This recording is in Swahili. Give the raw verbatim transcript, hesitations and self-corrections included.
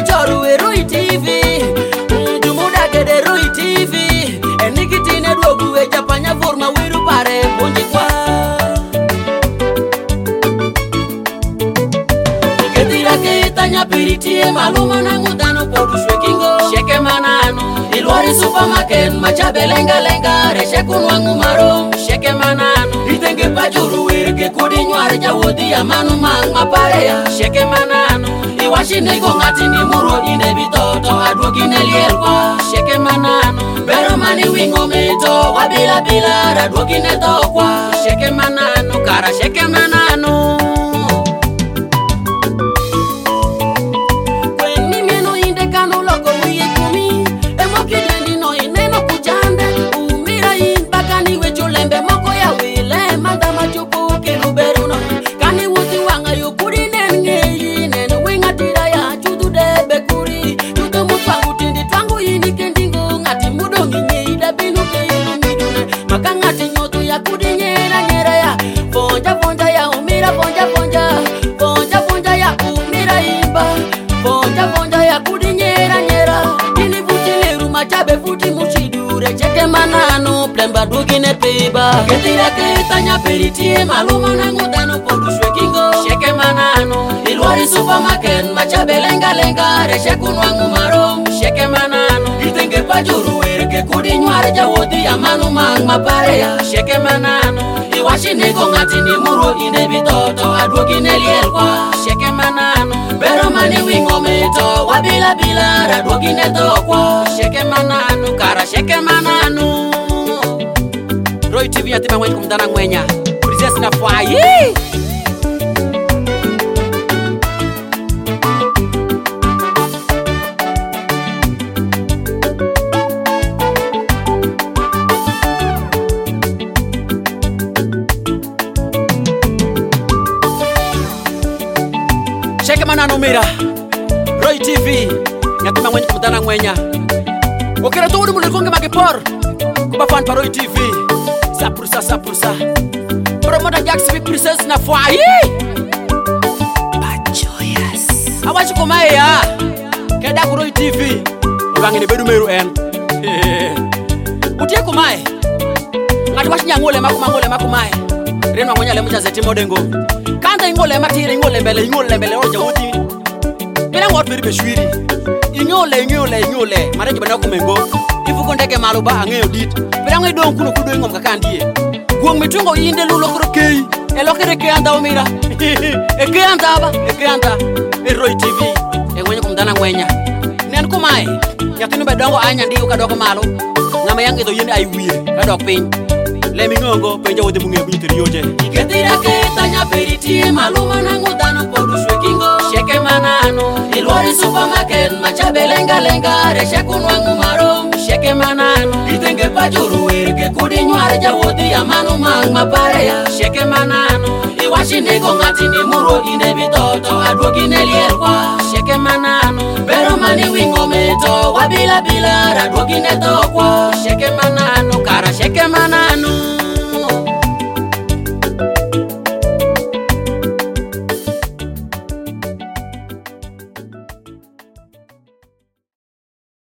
choru e Roy T V Jumuda gede Roy T V Enikitine duogu e japanya forma wiru pare bunji kwa Ketira ke tanya piritie maluma na ngudano podu shwekingo Sheke manano Ilwari supermarket machabe lenga lenga Reshe kunwangu maro Sheke manano Itenge pajuru wirke kudi nywari jawodi ya manu mang mapareya Sheke manano Iwashi nego ngati ni muro ine bitoto Adwoki nelielwa Sheke manano Bero mani wingo mito Wabila bila radwoki netokwa Sheke manano Kara sheke manano Kweni mieno inde kano loko wiye kumi Emo kidendi no ineno kujande Umira inbaka niwe chulembe moko ya wile Manda machupu kiluberu no Kani wuti wanga yukuri nenge Neno winga tira ya chudu debe kuri Chudu mutwangu tindi twangu ini kendingo Ngati mudo nginye ida binu ke ilu midune Maka ngati nyotu ya kudi nyera nyera ya Fonja fonja ya umira fonja fonja Fonja fonja ya umira imba Fonja fonja ya kudi nyera nyera Ini futi liru machabe futi mushidure Cheke manano plemba dugine peba Ketira ketanya peritie maluma na ngudano podu shwekingo Sheke manano Ilwari supermarket machabe lenga lenga Reshe kunwangu maro Sheke manano Itenge pajuru wirke kudi nywari jawodi ya manu mang mapareya Sheke manano Iwashi nego ngati ni muro ine bitoto Adwoki nelielwa Sheke manano Bero mani wingo mito Wabila bila radwoki netokwa Sheke manano Kara sheke manano Roy T V yatima mwenye kumdana mwenya Princess na fwayi Sheke manano mira Roy T V yatima mwenye kumdana mwenya Wakira tuwudi mulikonge magipor Kuba fan pa Roy T V Sapursa sapursa Promoter Jax V Princess na fwayi Bajoyas Awachi kumae ya Keda ku Roy T V Iwangi ni bedu meru en Utie kumae Ngati washi nyangole makuma ngole makumae Renwa mwenye lemuja zeti modengo Kanda ingole matire ingole mbele ingole mbele roja uti Pena ngot peri beshwiri Ingole ingole ingole Mareji benda kumengo Ifu kondeke maluba angeyo dit Pena ngai don kuno kudo ingom kakandie Guang mitungo yinde lulo kuro kei Elokere ke anda umira Eke anda ba Eke anda E Roy T V E mwenye kumdana mwenya Nen kumae Yatinu bedongo anya ndiyo kadoko malo Ngama yang ito yende aiwie Kadok ping Lemi ngongo penja wote mungi abinitiri yoje Ketira ketanya peritie maluma na ngudano podu shwekingo Sheke manano Ilwari supermarket machabe lenga lenga Reshe kunwangu maro Sheke manano Itenge pajuru wirke kudi nywari jawodi ya manu mang mapareya Sheke manano Iwashi nego ngati ni muro ine bitoto Adwoki nelielwa Sheke manano Bero mani wingo mito Wabila bila radwoki netokwa Sheke manano Kara sheke manano